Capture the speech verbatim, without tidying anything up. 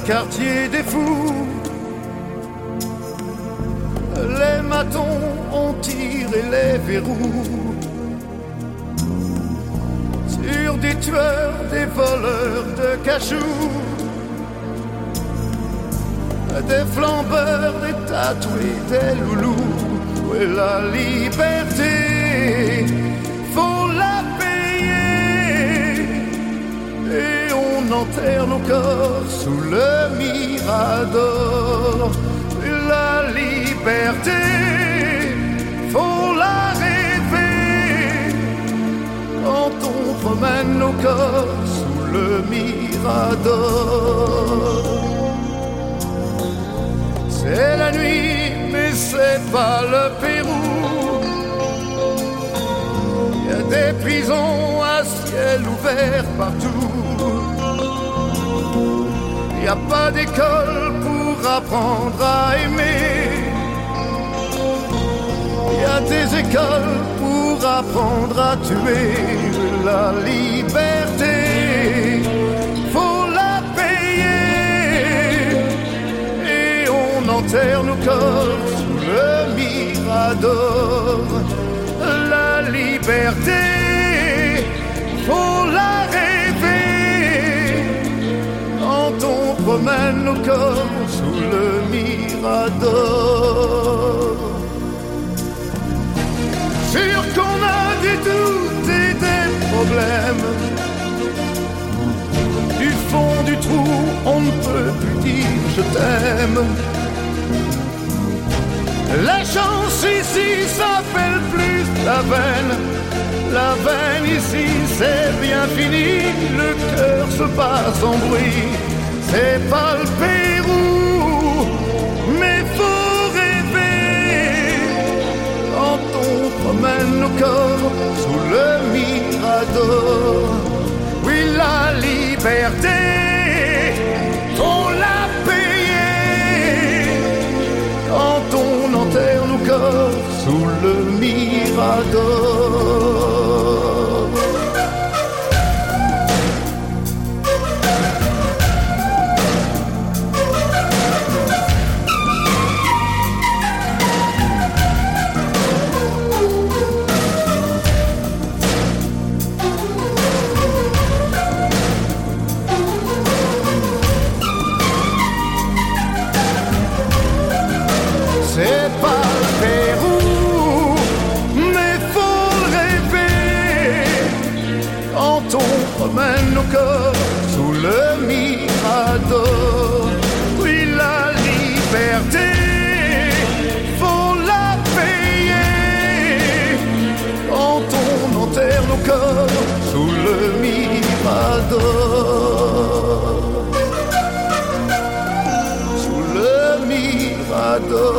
quartier des fous. Les matons ont tiré les verrous sur des tueurs, des voleurs de cachous, des flambeurs, des tatoués, des loulous. Où est la liberté? Faut la payer. Et on enterre nos corps sous le mirador. La liberté, faut la rêver. Quand on promène nos corps sous le mirador. C'est la nuit, mais c'est pas le Pérou. Il y a des prisons à ciel ouvert partout. Il n'y a pas d'école pour apprendre à aimer. Il y a des écoles pour apprendre à tuer. La liberté, faut la payer. Et on enterre nos corps sous le mirador. La liberté, faut la rêver. Quand on promène nos corps sous le mirador. Sûr qu'on a des doutes et des problèmes. Du fond du trou, on ne peut plus dire je t'aime. La chance ici s'appelle plus la veine. La veine ici c'est bien fini. Le cœur se bat sans bruit. C'est pas le Pérou, mais faut rêver. Quand on promène nos corps sous le mirador. Oui, la liberté, faut la payer. Quand on enterre nos corps sous le mirador. C'est pas le Pérou, mais faut le rêver. Quand on promène nos corps sous le mirador. Oui, la liberté, faut la payer. Quand on enterre nos corps sous le mirador. Sous le mirador.